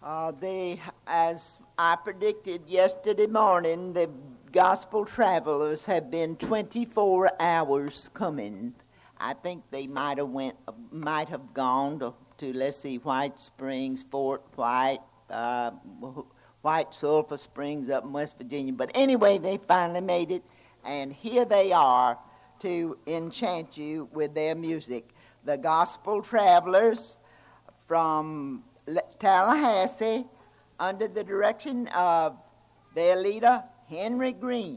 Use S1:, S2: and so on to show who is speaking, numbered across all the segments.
S1: As I predicted yesterday morning, the gospel travelers have been 24 hours coming. I think they might have gone to let's see, White Springs, Fort White, White Sulphur Springs up in West Virginia. But anyway, they finally made it, and here they are to enchant you with their music. The gospel travelers from Tallahassee, under the direction of their leader, Henry Green.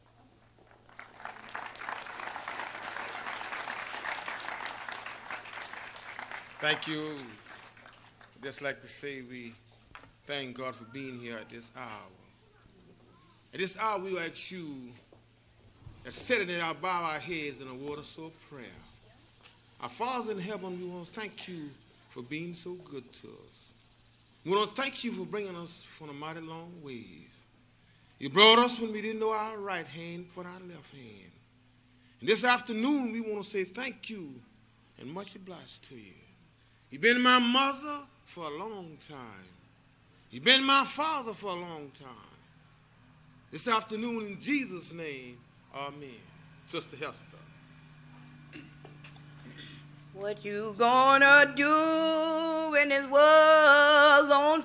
S2: Thank you. I'd just like to say we thank God for being here at this hour. At this hour, we will ask you that sitting there, I'll bow our heads in a water so prayer. Our Father in heaven, we want to thank you for being so good to us. We want to thank you for bringing us from a mighty long ways. You brought us when we didn't know our right hand from our left hand. And this afternoon, we want to say thank you and much obliged to you. You've been my mother for a long time. You've been my father for a long time. This afternoon, in Jesus' name, amen. Sister Hester.
S3: What you gonna do when this world's on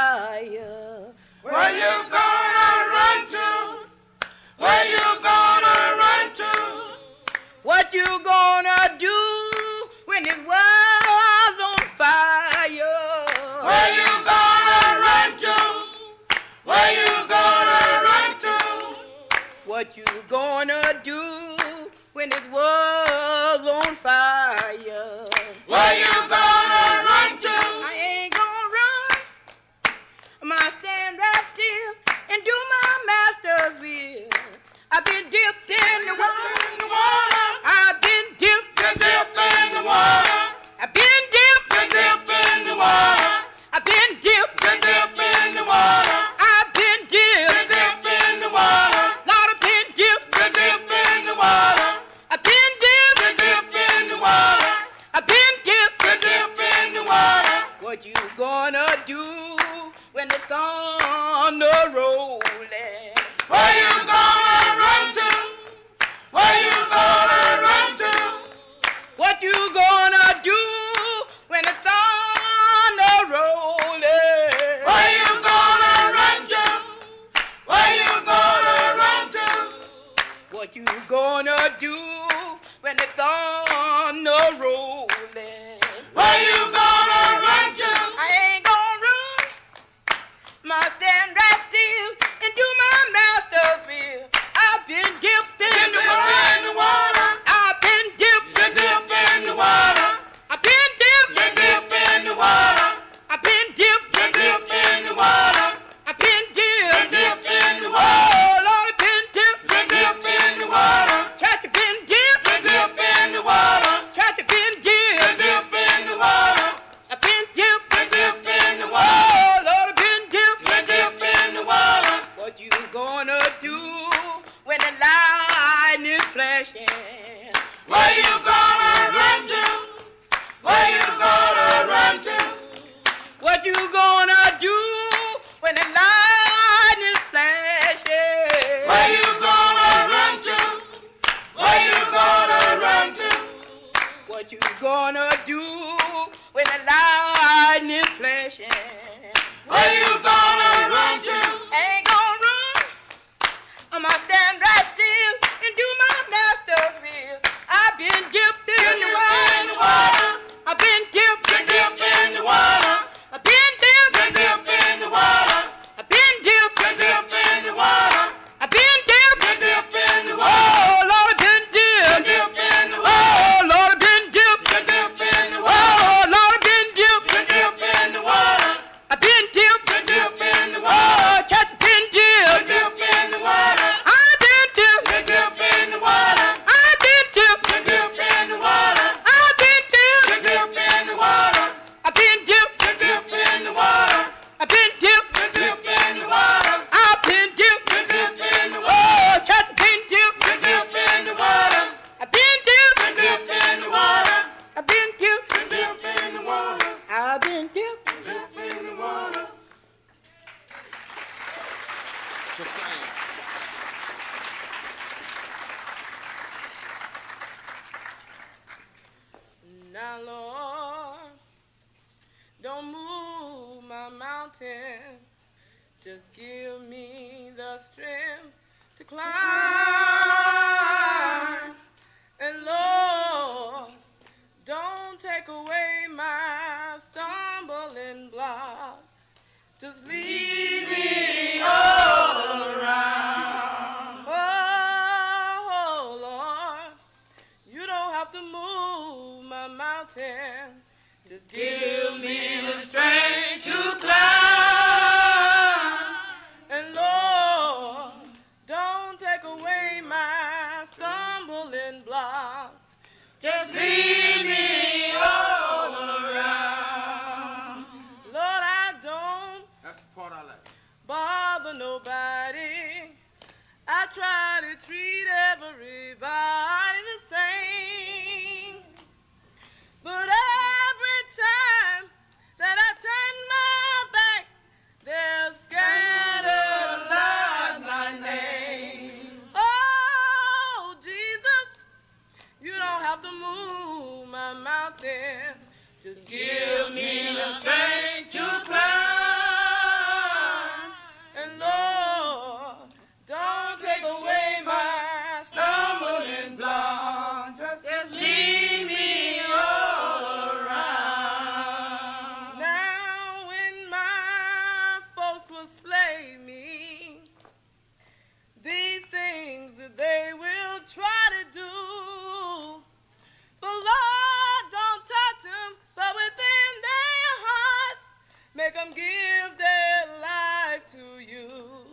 S3: fire?
S4: Where you gonna run to? Where you gonna run to?
S3: What you gonna do when this world's on fire?
S4: Where you gonna run to? Where you gonna run to?
S3: What you gonna do when this world's on fire?
S4: Where you gonna run to?
S3: I ain't gonna run. I'ma stand right still and do my master's will. I've been dipped in the water. I've been dipped
S4: in the water.
S3: I've been dipped
S4: in the water.
S3: I've been dipped
S4: in the water.
S3: I've been dipped
S4: in the water.
S3: Lord, I've been dipped
S4: in the water.
S3: I've been dipped
S4: in the water.
S3: I've been dipped
S4: in the water.
S3: What you gonna do when the thunder rolling?
S4: Where you gonna run to? Where you gonna run to?
S3: What you gonna do when the thunder rolling?
S4: Where you gonna run to? Where you gonna run to?
S3: What you gonna do when the thunder rolling?
S4: Where you gonna run to?
S3: I ain't gonna run. Must stand right still and do my master's will. I've been dipped in the water. I've been dipped
S4: in the water.
S3: I've been dipped
S4: in the water.
S3: I've been dipped
S4: in the water.
S3: I've been dipped
S4: in the water.
S3: Oh Lord, I've been dipped
S4: in the water.
S3: Church, I've been dipped
S4: in the water.
S3: Church, I've been dipped
S4: in the water.
S3: I've been dipped
S4: in the water.
S3: Oh Lord, I've been dipped
S4: in the water.
S3: What you gonna do when the light is flashing?
S4: Where you gonna run to? Where you gonna run to?
S3: What you gonna do when the light is flashing?
S4: Where you gonna run to? Where you gonna run to?
S3: What you gonna do when the light is flashing?
S4: Where you gonna run to?
S3: Ain't gonna run. I'ma stand right still and do my master's will. I've been dipped in the water. I've been dipped
S4: in the water.
S3: I've been dipped
S4: in the water.
S3: I've been dipped
S4: in the water.
S3: I've been dipped
S4: in the water.
S3: Oh Lord, I've been dipped
S4: in the water.
S3: Oh Lord, I've been dipped
S4: in the water.
S3: Oh Lord, I've been dipped
S4: in the water.
S3: don't move my mountain. Just give me the strength to climb. And Lord, don't take away my stumbling blocks. Just lead me all around. Oh, Lord, you don't have to move my mountain. Just give me the strength to climb. And Lord, don't take away my stumbling blocks. Just lead me all around. Lord, I don't
S2: That's the part I like.
S3: bother nobody. I try to treat everybody the same. But every time that I turn my back, they're scandalize my name. Oh, Jesus, you don't have to move my mountain. Just give me the strength to climb. And Lord, don't take away my stumbling block. Just lead me all around. Now when my folks will slay me, these things that they will try to do, the Lord don't touch them, but within their hearts, make them give their life to you.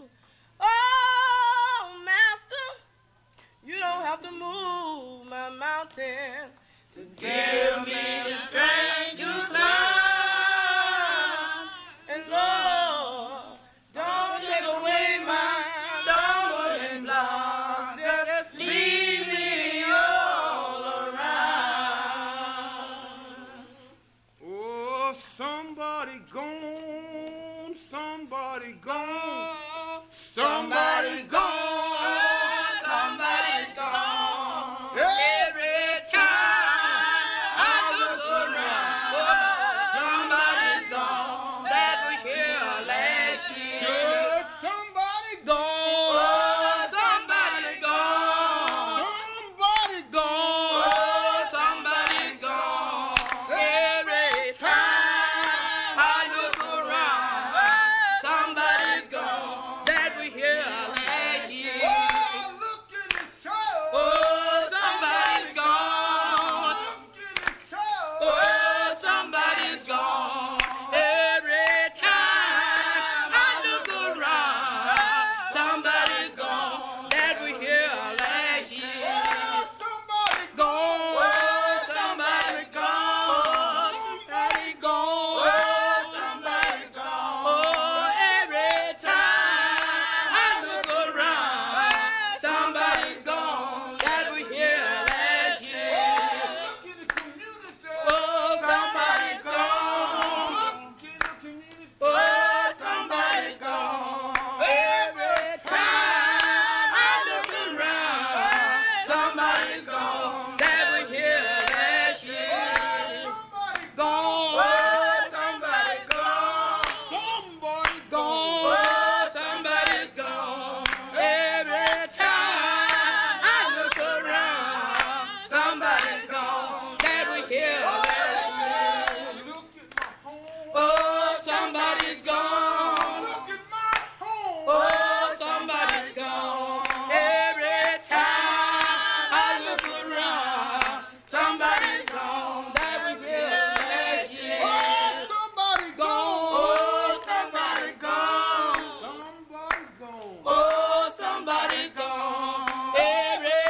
S3: Oh, Master, you don't have to move my mountain. Just give me the strength to climb. And Lord, don't take away my stumbling blocks. Just lead me all around.
S2: Oh, somebody gone, somebody gone, somebody gone,
S4: Somebody's gone.
S2: Yeah.
S4: Every time I look around, somebody's gone. That was here last year.
S2: Should somebody gone,
S4: Oh, somebody's gone.
S2: somebody gone.
S4: Oh, somebody's gone. Every time I look around, somebody's gone. That was here last year.
S2: Oh, look in the show.
S4: Oh, somebody's gone.
S2: Look in the show.
S4: Oh, somebody's gone. Every time I look around, somebody's gone. That was here last year.
S2: Somebody
S4: Gone. Oh, somebody's gone. Somebody's gone. Oh, somebody's gone. Oh, every time I look around, somebody's gone. That was here last year.
S2: look in the community.
S4: Oh, somebody's gone.
S2: Look in the community.
S4: Oh, somebody's gone. Every time I look around, somebody's gone. That was here last year.
S2: Somebody
S4: Gone. Oh, somebody's gone.
S2: Somebody
S4: Gone. Oh, somebody's gone. Every time I look around, somebody's gone. That was here last year.
S2: Look at my home.
S4: Oh, somebody's gone.
S2: Look at my home.
S4: Oh, somebody's gone. Every time I look around, somebody's gone. That was here last year.
S2: Oh, somebody
S4: Gone. Oh, somebody's gone.
S2: Somebody gone.
S4: Oh, somebody's gone. Every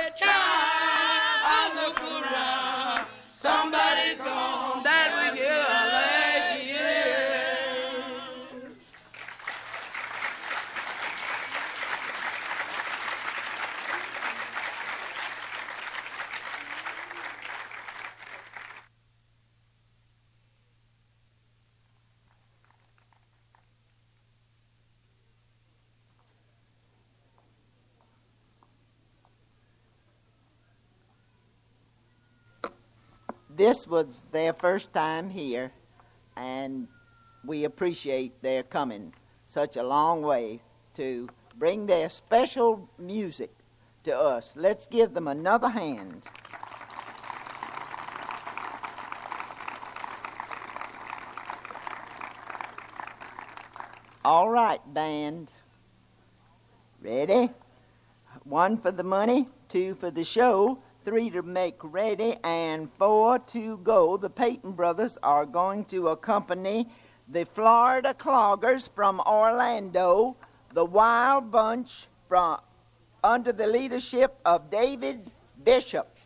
S4: time I look around, somebody's gone. That was here last year.
S1: This was their first time here, and we appreciate their coming such a long way to bring their special music to us. Let's give them another hand. All right, band. Ready? 1 for the money, 2 for the show, 3 to make ready, and 4 to go. The Payton brothers are going to accompany the Florida Cloggers from Orlando, the Wild Bunch from under the leadership of David Bishop.